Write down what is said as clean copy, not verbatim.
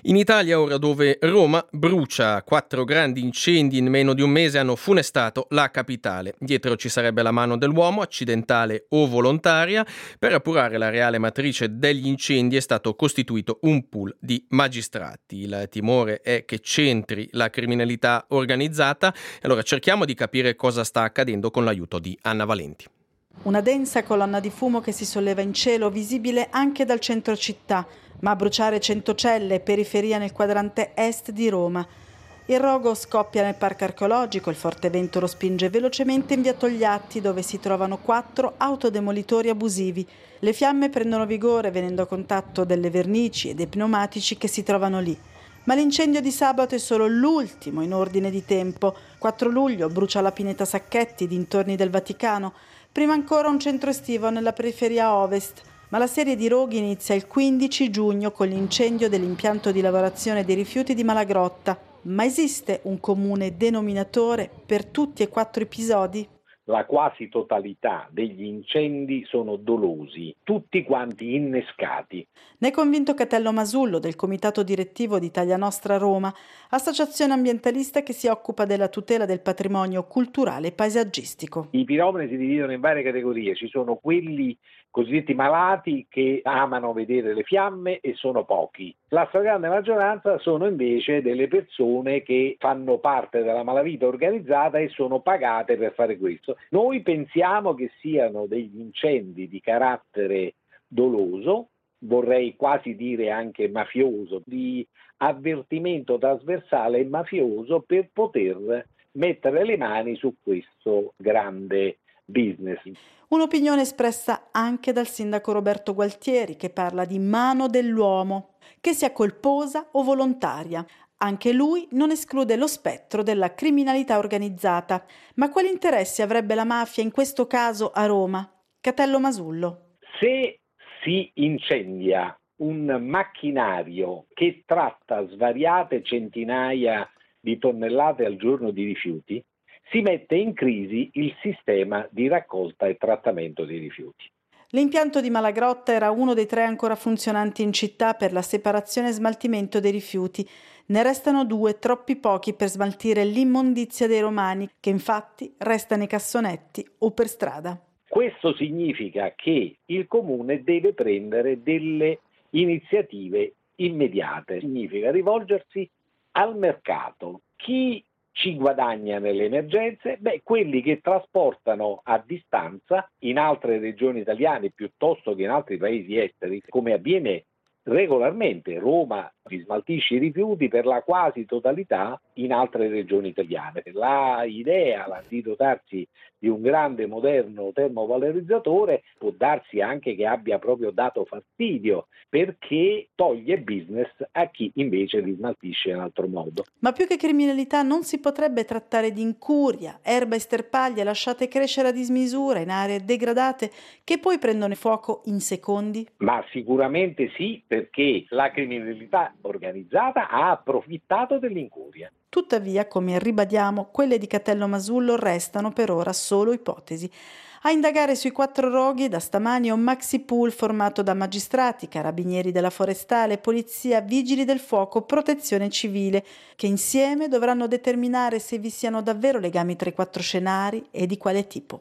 In Italia ora, dove Roma brucia, 4 grandi incendi in meno di un mese hanno funestato la capitale. Dietro ci sarebbe la mano dell'uomo, accidentale o volontaria. Per appurare la reale matrice degli incendi è stato costituito un pool di magistrati. Il timore è che c'entri la criminalità organizzata. Allora cerchiamo di capire cosa sta accadendo con l'aiuto di Anna Valenti. Una densa colonna di fumo che si solleva in cielo, visibile anche dal centro città, ma a bruciare Centocelle, periferia nel quadrante est di Roma. Il rogo scoppia nel parco archeologico, il forte vento lo spinge velocemente in via Togliatti, dove si trovano 4 autodemolitori abusivi. Le fiamme prendono vigore venendo a contatto delle vernici e dei pneumatici che si trovano lì. Ma l'incendio di sabato è solo l'ultimo in ordine di tempo. 4 luglio brucia la pineta Sacchetti, dintorni del Vaticano. Prima ancora un centro estivo nella periferia ovest. Ma la serie di roghi inizia il 15 giugno con l'incendio dell'impianto di lavorazione dei rifiuti di Malagrotta. Ma esiste un comune denominatore per tutti e 4 episodi? La quasi totalità degli incendi sono dolosi, tutti quanti innescati. Ne è convinto Catello Masullo del comitato direttivo di Italia Nostra Roma, associazione ambientalista che si occupa della tutela del patrimonio culturale e paesaggistico. I piromani si dividono in varie categorie, ci sono quelli cosiddetti malati che amano vedere le fiamme e sono pochi. La stragrande maggioranza sono invece delle persone che fanno parte della malavita organizzata e sono pagate per fare questo. Noi pensiamo che siano degli incendi di carattere doloso, vorrei quasi dire anche mafioso, di avvertimento trasversale e mafioso per poter mettere le mani su questo grande business. Un'opinione espressa anche dal sindaco Roberto Gualtieri, che parla di mano dell'uomo, che sia colposa o volontaria. Anche lui non esclude lo spettro della criminalità organizzata. Ma quali interessi avrebbe la mafia in questo caso a Roma? Catello Masullo. Se si incendia un macchinario che tratta svariate centinaia di tonnellate al giorno di rifiuti, si mette in crisi il sistema di raccolta e trattamento dei rifiuti. L'impianto di Malagrotta era uno dei 3 ancora funzionanti in città per la separazione e smaltimento dei rifiuti. Ne restano 2, troppi pochi per smaltire l'immondizia dei romani, che infatti resta nei cassonetti o per strada. Questo significa che il comune deve prendere delle iniziative immediate. Significa rivolgersi al mercato. Chi ci guadagna nelle emergenze? Quelli che trasportano a distanza in altre regioni italiane piuttosto che in altri paesi esteri, come avviene regolarmente. Roma smaltisce i rifiuti per la quasi totalità in altre regioni italiane. La idea di dotarsi di un grande moderno termovalorizzatore può darsi anche che abbia proprio dato fastidio, perché toglie business a chi invece li smaltisce in altro modo. Ma più che criminalità non si potrebbe trattare di incuria, erba e sterpaglie lasciate crescere a dismisura in aree degradate che poi prendono fuoco in secondi? Ma sicuramente sì, perché la criminalità organizzata ha approfittato dell'incuria. Tuttavia, come ribadiamo, quelle di Catello Masullo restano per ora solo ipotesi. A indagare sui 4 roghi da stamani è un maxi pool formato da magistrati, carabinieri della forestale, polizia, vigili del fuoco, protezione civile, che insieme dovranno determinare se vi siano davvero legami tra i 4 scenari e di quale tipo.